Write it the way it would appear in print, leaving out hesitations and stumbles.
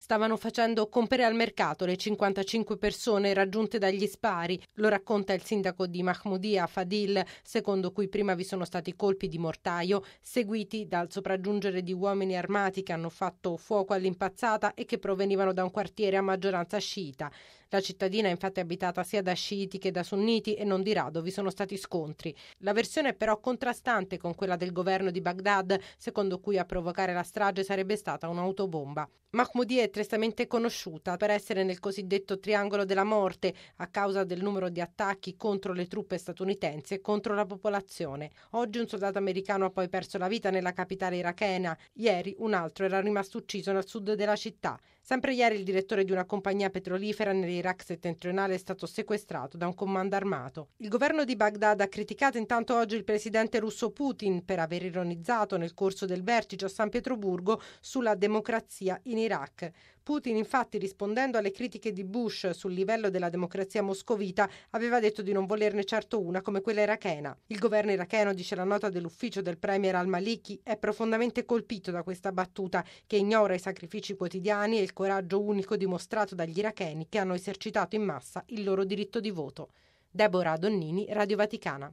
stavano facendo compere al mercato le 55 persone raggiunte dagli spari. Lo racconta il sindaco di Mahmoudia, Fadil, secondo cui prima vi sono stati colpi di mortaio, seguiti dal sopraggiungere di uomini armati che hanno fatto fuoco all'impazzata e che provenivano da un quartiere a maggioranza sciita. La cittadina è infatti abitata sia da sciiti che da sunniti e non di rado vi sono stati scontri. La versione è però contrastante con quella del governo di Baghdad, secondo cui a provocare la strage sarebbe stata un'autobomba. Mahmoudia è tristemente conosciuta per essere nel cosiddetto triangolo della morte a causa del numero di attacchi contro le truppe statunitensi e contro la popolazione. Oggi un soldato americano ha poi perso la vita nella capitale irachena. Ieri un altro era rimasto ucciso nel sud della città. Sempre ieri il direttore di una compagnia petrolifera nell'Iraq settentrionale è stato sequestrato da un comando armato. Il governo di Baghdad ha criticato intanto oggi il presidente russo Putin per aver ironizzato nel corso del vertice a San Pietroburgo sulla democrazia in Iraq. Putin, infatti, rispondendo alle critiche di Bush sul livello della democrazia moscovita, aveva detto di non volerne certo una come quella irachena. Il governo iracheno, dice la nota dell'ufficio del premier al-Maliki, è profondamente colpito da questa battuta che ignora i sacrifici quotidiani e il coraggio unico dimostrato dagli iracheni che hanno esercitato in massa il loro diritto di voto. Deborah Donnini, Radio Vaticana.